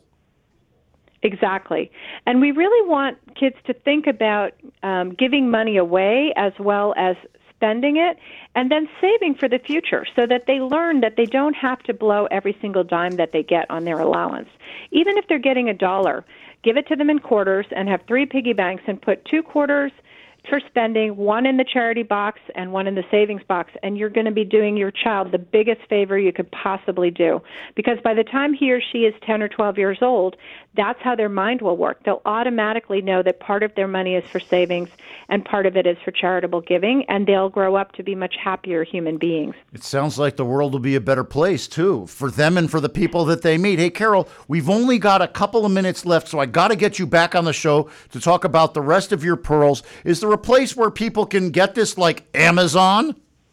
Speaker 13: Exactly. And we really want kids to think about um, giving money away as well as spending it, and then saving for the future so that they learn that they don't have to blow every single dime that they get on their allowance. Even if they're getting a dollar, give it to them in quarters and have three piggy banks and put two quarters for spending, one in the charity box and one in the savings box, and you're going to be doing your child the biggest favor you could possibly do. Because by the time he or she is ten or twelve years old, that's how their mind will work. They'll automatically know that part of their money is for savings and part of it is for charitable giving, and they'll grow up to be much happier human beings.
Speaker 2: It sounds like the world will be a better place, too, for them and for the people that they meet. Hey, Carol, we've only got a couple of minutes left, so I got to get you back on the show to talk about the rest of your pearls. Is there a place where people can get this, like Amazon?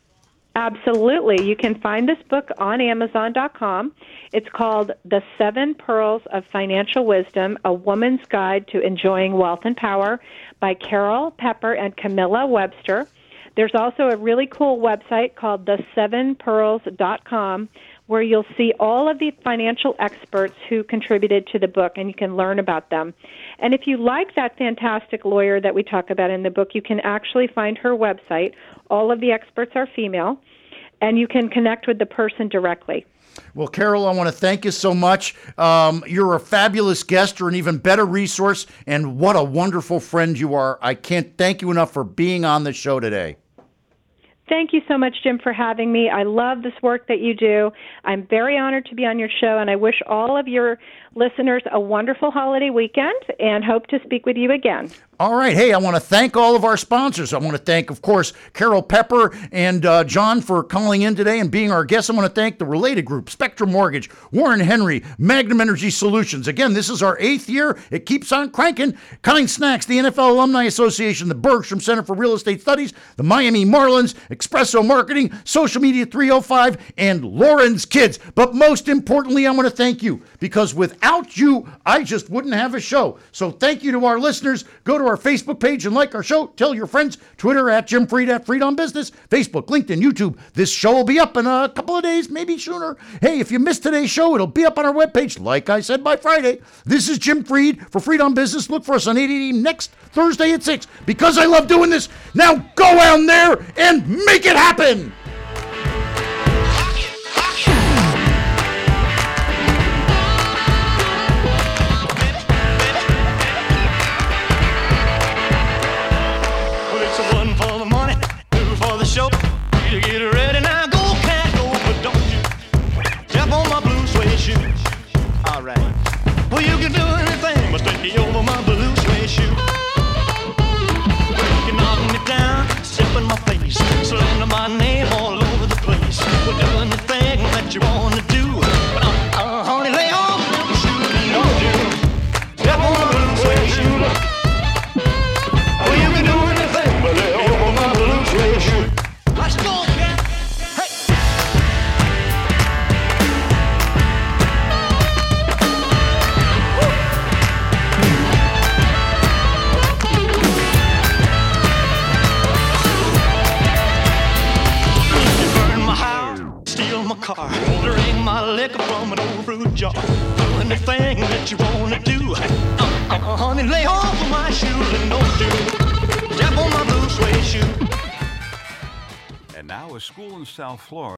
Speaker 13: Absolutely. You can find this book on amazon dot com. It's called The Seven Pearls of Financial Wisdom, A Woman's Guide to Enjoying Wealth and Power by Carol Pepper and Camilla Webster. There's also a really cool website called the seven pearls dot com where you'll see all of the financial experts who contributed to the book, and you can learn about them. And if you like that fantastic lawyer that we talk about in the book, you can actually find her website. All of the experts are female, and you can connect with the person directly.
Speaker 2: Well, Carol, I want to thank you so much. Um, you're a fabulous guest. You're an even better resource, and what a wonderful friend you are. I can't thank you enough for being on the show today.
Speaker 13: Thank you so much, Jim, for having me. I love this work that you do. I'm very honored to be on your show, and I wish all of your listeners a wonderful holiday weekend and hope to speak with you again.
Speaker 2: All right. Hey, I want to thank all of our sponsors. I want to thank, of course, Carol Pepper and uh, John for calling in today and being our guests. I want to thank the Related Group, Spectrum Mortgage, Warren Henry, Magnum Energy Solutions. Again, this is our eighth year. It keeps on cranking. Kind Snacks, the N F L Alumni Association, the Bergstrom Center for Real Estate Studies, the Miami Marlins, Espresso Marketing, Social Media three oh five, and Lauren's Kids. But most importantly, I want to thank you, because without you, I just wouldn't have a show. So thank you to our listeners. Go to our Facebook page and like our show. Tell your friends. Twitter at Jim Fried at Fried on Business. Facebook, LinkedIn, YouTube. This show will be up in a couple of days, maybe sooner. Hey, if you missed today's show, it'll be up on our webpage, like I said, by Friday. This is Jim Fried for Fried on Business. Look for us on eight eighty next Thursday at six. Because I love doing this, now go out there and make it happen.
Speaker 17: Show. You get ready now, go, cat, go, but don't you step on my blue suede shoe. All right. Well, you can do anything but take me over my blue suede shoe. You can knock me down, step in my face, slander my name all over the place. Well, do anything that you want to do, but uh, uh, honey, lay off them shoes and don't you step on my blue suede shoe. Well, you can do anything but lay over my blue suede shoe. Let's go, cat. Hey. You burn my house, steal my car, drink my liquor from an old fruit jar. Do anything that you wanna do. Uh, uh, honey, lay off of my shoes and don't do. Step on my blue suede shoe.
Speaker 18: And now a school in South Florida